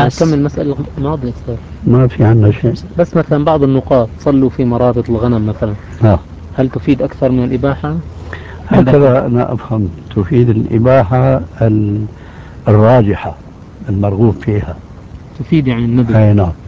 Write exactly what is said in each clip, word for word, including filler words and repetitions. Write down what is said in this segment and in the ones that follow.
الناس. نكمل المسألة الماضية أستاذ. ما في عندنا شيء. بس مثلا بعض النقاط صلوا في مرابط الغنم مثلا، آه. هل تفيد أكثر من الإباحة؟ هكذا أنا أفهم، تفيد الإباحة ال- الراجحة المرغوب فيها. تفيد يعني النبي. أي نعم،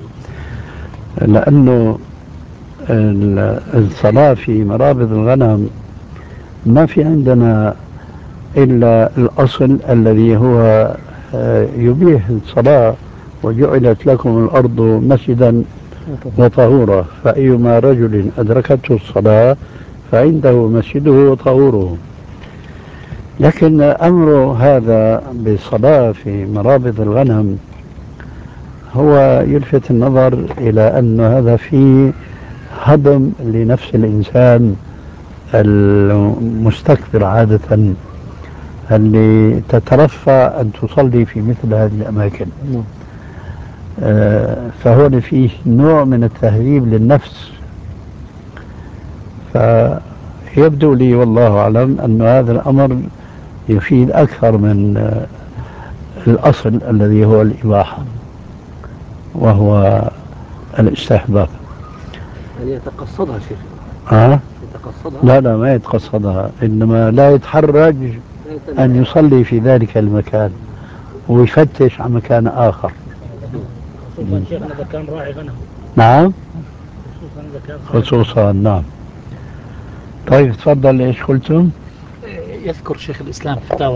لأنه ال- الصلاة في مرابض الغنم ما في عندنا إلا الأصل الذي هو آه، يبيح الصلاة، وجعلت لكم الأرض مسجدا وطهورا، فأيما رجل أدركته الصلاة فعنده مسجده وطهوره. لكن أمر هذا بالصلاة في مرابض الغنم هو يلفت النظر إلى أن هذا فيه هضم لنفس الإنسان المستكبر عادة، اللي تترفع أن تصلي في مثل هذه الأماكن. آه، فهون فيه نوع من التهذيب للنفس. فيبدو لي والله أعلم أن هذا الأمر يفيد أكثر من آه، الأصل الذي هو الإباحة وهو الاستحباب. يعني يتقصدها شيخ. أه؟ يتقصدها؟ لا لا، ما يتقصدها، إنما لا يتحرج أن يصلي في ذلك المكان ويفتش عن مكان آخر. خصوصا شيخنا إذا كان راعي غنم. نعم، خصوصا إذا كان خصوصا. نعم. طيب تفضل، ايش قلتم؟ يذكر شيخ الإسلام فتاوى